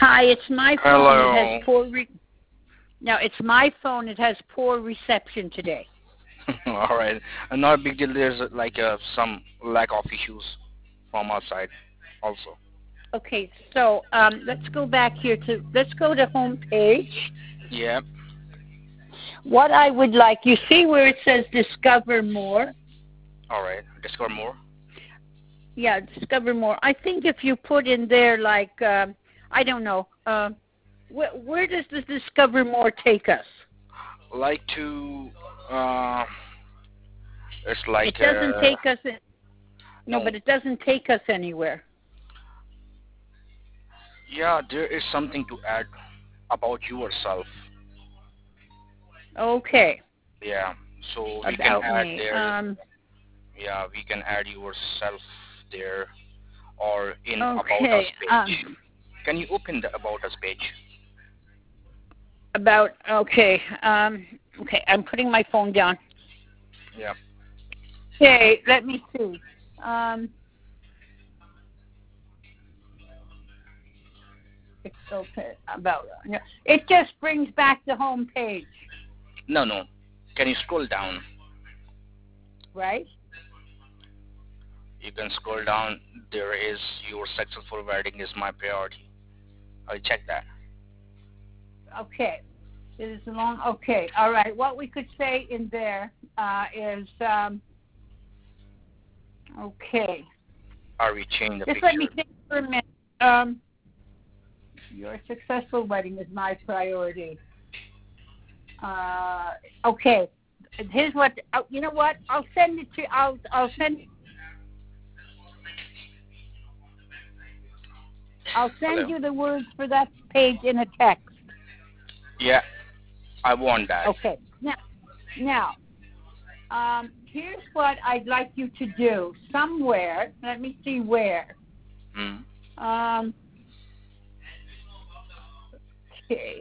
Hi, it's my phone. It has Hello. poor now it's my phone. It has poor reception today. All right. Not a big deal. There's like some lack of issues from our side also. Okay, so let's go back here to let's go to home page. Yeah. What I would like, you see where it says discover more? All right. Discover more. Yeah, discover more. I think if you put in there like I don't know, where does this discover more take us? Like to. Uh, it's like It doesn't take us. No, no. but it doesn't take us anywhere. Yeah, there is something to add about yourself. Okay, Yeah. So we can about add me. there. Yeah, we can add yourself there or in about us Okay. page. Can you open the about us page? About okay. Okay, I'm putting my phone down. Yeah. Okay, let me see. Um, it's okay. About yeah. It just brings back the home page, No, no. Can you scroll down? right? You can scroll down. There is your successful wedding is my priority. I'll check that. Okay. It is long. Okay. All right. What we could say in there is okay. Are we change the Just let me picture? think for a minute. Your successful wedding is my priority. Okay. Here's what. You know what? I'll send it to. I'll send. I'll send Hello. you the words for that page in a text. Yeah, I want that. Okay. Now, here's what I'd like you to do. Somewhere, let me see where. Hmm. Okay.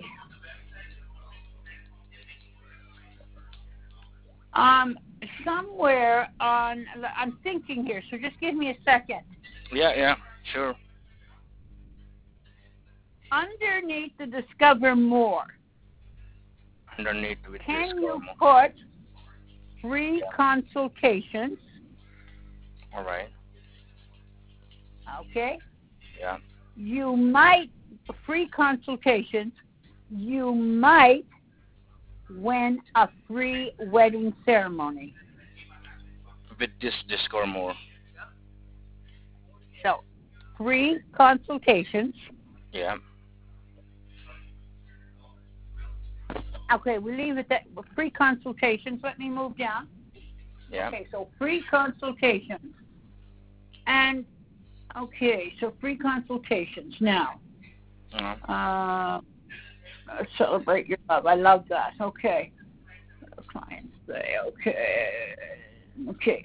Somewhere on. I'm thinking here, so just give me a second. Yeah, yeah, sure. Underneath the discover more, Underneath with this can you comma. put free Yeah. consultations? All right. Okay. Yeah. You might free consultations. You might win a free wedding ceremony. With this discover more. So, free consultations. Yeah. Okay, we leave it at free consultations. Let me move down. Yeah. Okay, so free consultations. And, okay, so free consultations. Now, Uh, celebrate your love. I love that. Okay. Clients say, okay. Okay.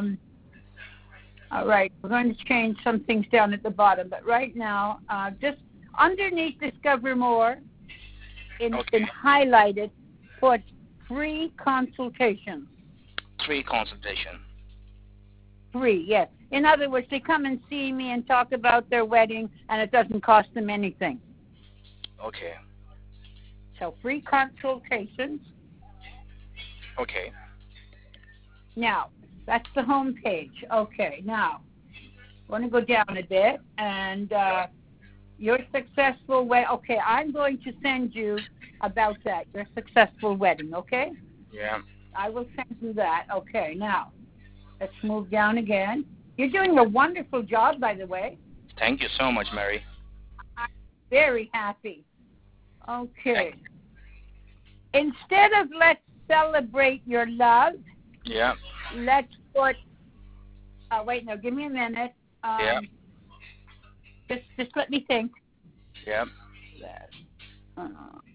All right. We're going to change some things down at the bottom. But right now, just underneath Discover More, in okay. highlighted, put free consultations. Free consultation. Free, yes. In other words, they come and see me and talk about their wedding, and it doesn't cost them anything. Okay. So free consultations. Okay. Now, that's the home page. Okay, now, I want to go down a bit, and your successful wedding. Okay, I'm going to send you about that, your successful wedding, okay? Yeah. I will send you that. Okay, now, let's move down again. You're doing a wonderful job, by the way. Thank you so much, Mary. I'm very happy. Okay. Thank Instead of let's celebrate your love, Yeah. let's put, wait, no, give me a minute. Yeah. Just let me think. Yeah. Uh,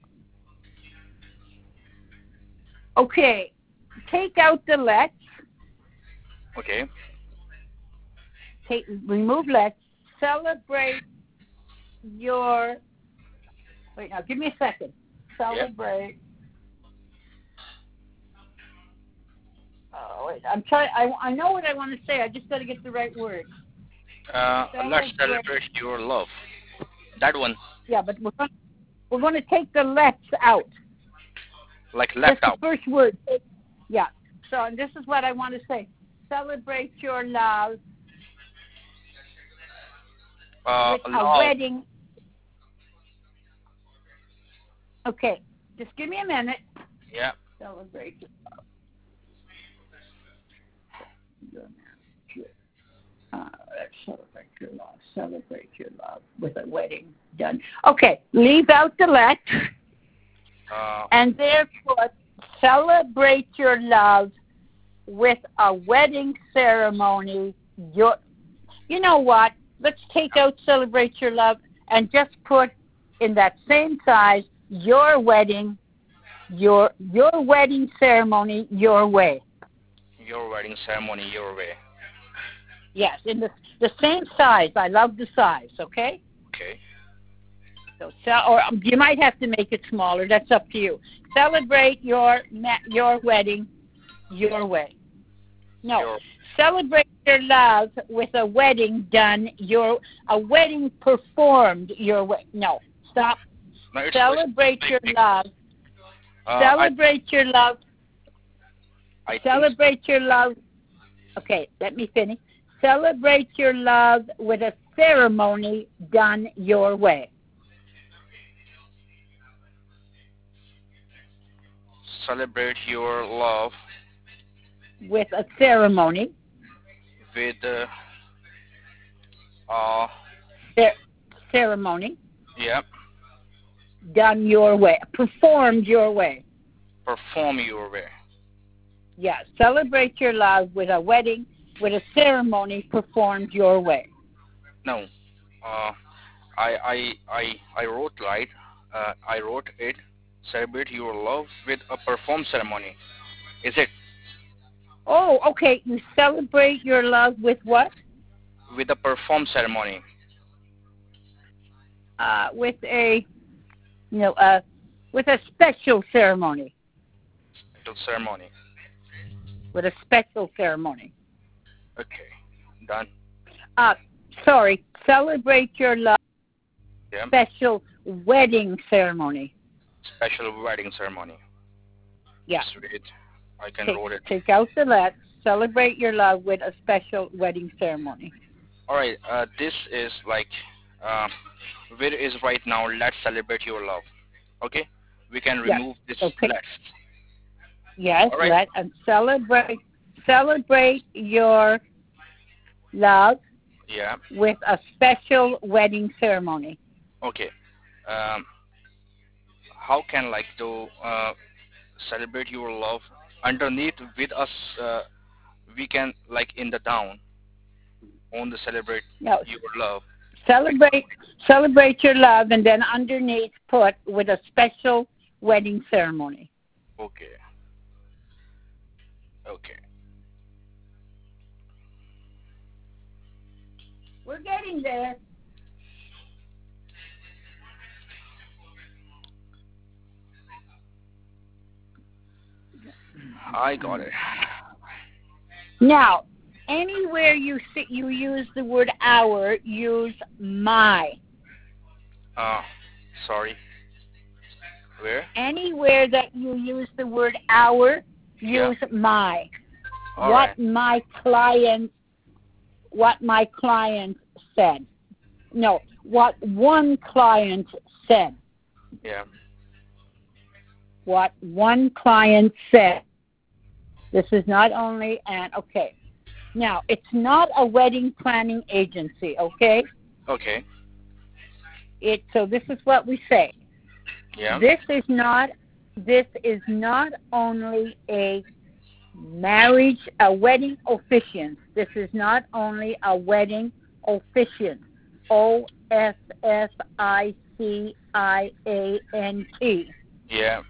okay, take out the let's. Okay. Remove let's. Celebrate your. Wait, now give me a second. Yeah. Celebrate. Oh wait, I'm trying. I know what I want to say. I just got to get the right word. Let's Celebrate. celebrate your love. That one. Yeah, but we're going to take the let's out. Like left Just the out. first word. Yeah. So this is what I want to say. Celebrate your love with a Love. wedding. Okay. Just give me a minute. Yeah. Celebrate your love. Let's celebrate your love. Celebrate your love with a wedding done. Okay. Leave out the let. And therefore, celebrate your love with a wedding ceremony. You know what? Let's take out celebrate your love and just put in that same size your wedding ceremony your way. Your wedding ceremony your way. Yes, in the same size. I love the size. Okay. Okay. So, or you might have to make it smaller. That's up to you. Celebrate your wedding your way. No, celebrate your love with a wedding done a wedding performed your way. No, stop. No, Celebrate your love. Celebrate your love. Celebrate your love. Okay, let me finish. Celebrate your love with a ceremony done your way. Celebrate your love with a ceremony. With ceremony. Yeah. Done your way. Performed your way. Perform your way. Yeah. Celebrate your love with a wedding, with a ceremony performed your way. No. I wrote right. I wrote it. Celebrate your love with a perform ceremony. Is it? Oh, okay. You celebrate your love with what? With a perform ceremony. With a, with a special ceremony. Special ceremony. With a special ceremony. Okay. Done. Sorry. Celebrate your love. Yeah. Special wedding ceremony. Special wedding ceremony. Yeah. Sweet. I can write it. Take out the let. Celebrate your love with a special wedding ceremony. All right. This is like, where is right now? Let's celebrate your love. Okay. We can remove this let's. Yes, right. Let and celebrate your love. Yeah. With a special wedding ceremony. Okay. How can like to celebrate your love underneath with us? We can like in the down on the celebrate your love. Celebrate your love, and then underneath put with a special wedding ceremony. Okay. Okay. We're getting there. I got it. Now, anywhere you use the word our, use my. Sorry. Where? Anywhere that you use the word our, use my. What my client said. No, what one client said. Yeah. What one client said. This is not only okay. Now, it's not a wedding planning agency, okay? Okay. So this is what we say. Yeah. This is not only a wedding officiant. This is not only a wedding officiant. OFFICIANT. Yeah.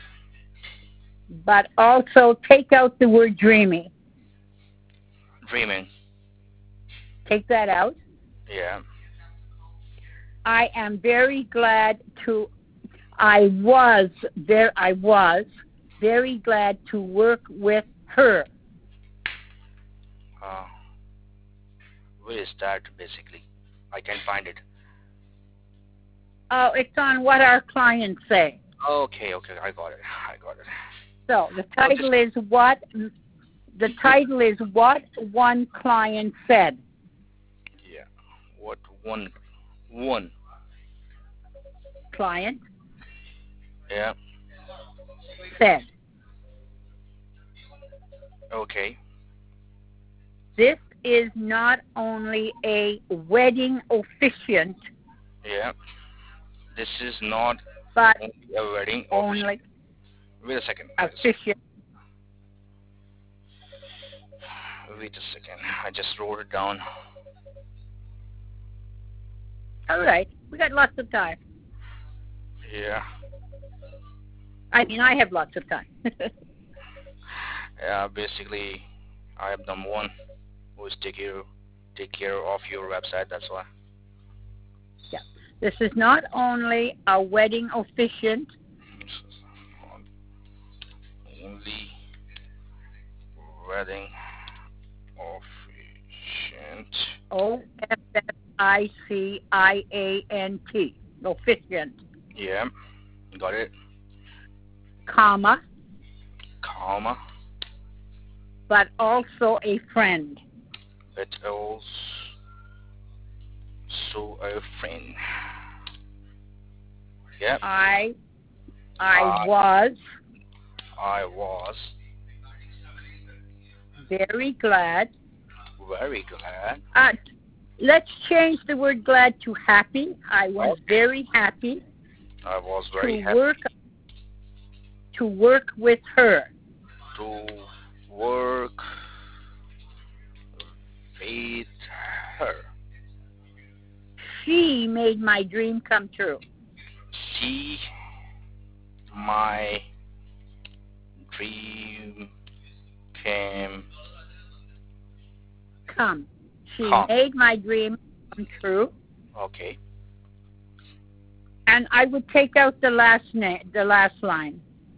But also take out the word dreaming. Dreaming. Take that out. Yeah. I am very glad I was very glad to work with her. Where is that basically? I can't find it. Oh, it's on what our clients say. Okay, I got it. So the title is what. The title is what one client said. Yeah. What one client yeah. said. Okay. This is not only a wedding officiant. Yeah. This is not but only a wedding only Wait a second. officiant. Wait a second. I just wrote it down. All right. We got lots of time. Yeah. I mean, I have lots of time. Yeah, basically, I am the one who is take care of your website. That's why. Yeah. This is not only a wedding officiant. Only wedding officiant. OFFICIANT. Officiant. Yeah. Got it. Comma. But also a friend. But also a friend. Yeah. I was very glad. Let's change the word glad to happy. I was very happy. I was very happy. To work with her. To work with her. She made my dream come true. She my dream She made my dream come true. Okay. And I would take out the last line.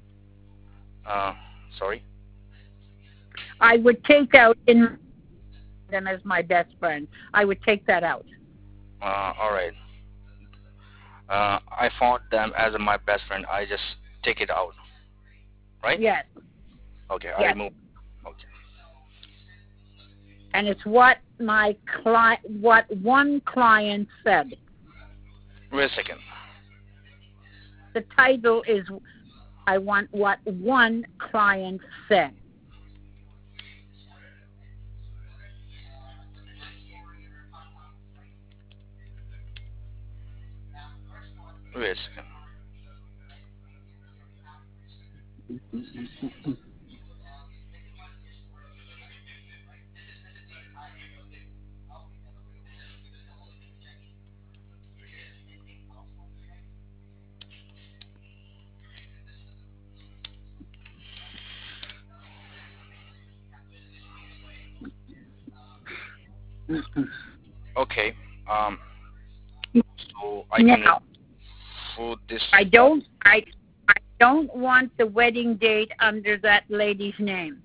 Sorry? I would take out in them as my best friend. I would take that out. All right. I found them as my best friend. I just take it out. Right? Yes. Okay, yes. I remove. Okay. And it's what what one client said. Wait a second. The title is I want what one client said. Wait a second. Okay. So I can put this. I don't want the wedding date under that lady's name.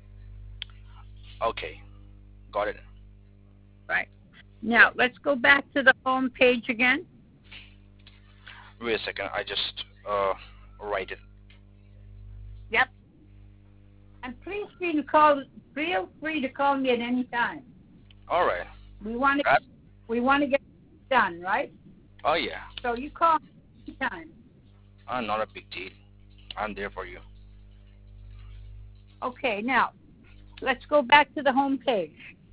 Okay. Got it. Right. Now, let's go back to the home page again. Wait a second. I just write it. Yep. And feel free to call me at any time. All right. We want to get it done, right? Oh yeah. So you call me anytime. Not a big deal. I'm there for you. Okay. Now, let's go back to the home page.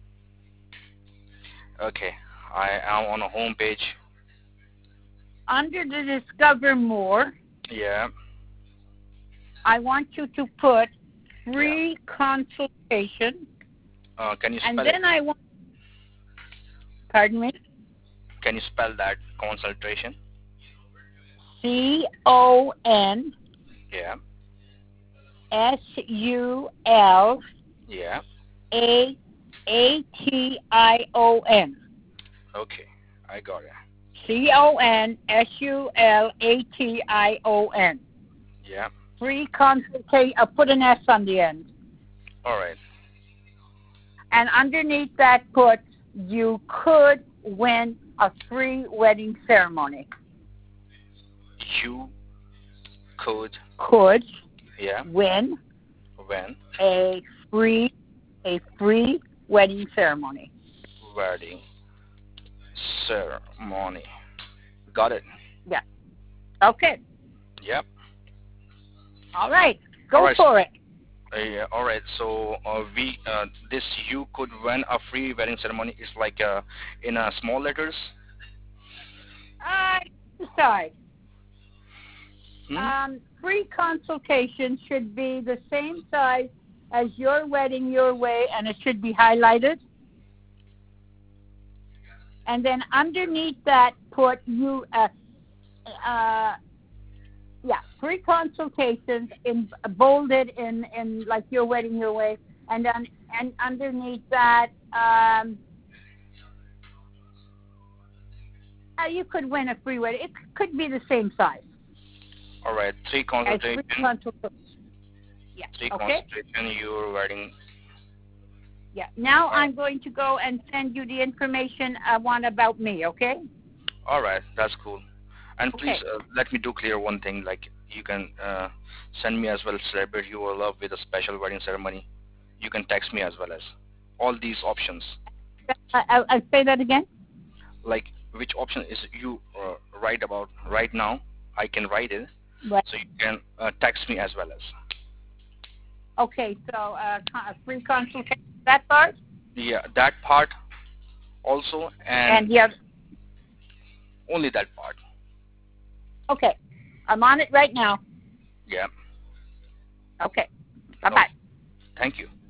Okay. I am on a home page. Under the Discover More. Yeah. I want you to put free consultation. Can you spell it? And then I want... Pardon me? Can you spell that, consultation? C-O-N... Yeah. S-U-L... Yeah. A-T-I-O-N. Okay, I got it. C-O-N-S-U-L-A-T-I-O-N. Yeah. Free consultation. Put an S on the end. All right. And underneath that, put you could win a free wedding ceremony. you could yeah win when a free wedding ceremony. wedding ceremony. Got it. Yeah. Okay. Yep. All right. Go All right. for it. Yeah, all right. So we this you could win a free wedding ceremony is like in small letters. Decide. Hmm? Free consultation should be the same size as Your Wedding Your Way, and it should be highlighted. And then underneath that, put you. Free consultations in bolded in like Your Wedding Your Way, and then and underneath that, you could win a free wedding. It could be the same size. All right. Three consultation. Yeah. Three Okay. consultation. Your wedding. Yeah. Now I'm going to go and send you the information I want about me. Okay. All right. That's cool. And Okay. please let me do clear one thing. Like you can send me as well. Celebrate your love with a special wedding ceremony. You can text me as well as all these options. I'll say that again. Like which option is you write about right now? I can write it. Right. So you can text me as well as. Okay. So free consultation. That part. Yeah, that part also And the other. Only that part. Okay. I'm on it right now. Yeah. Okay. Bye-bye. Thank you.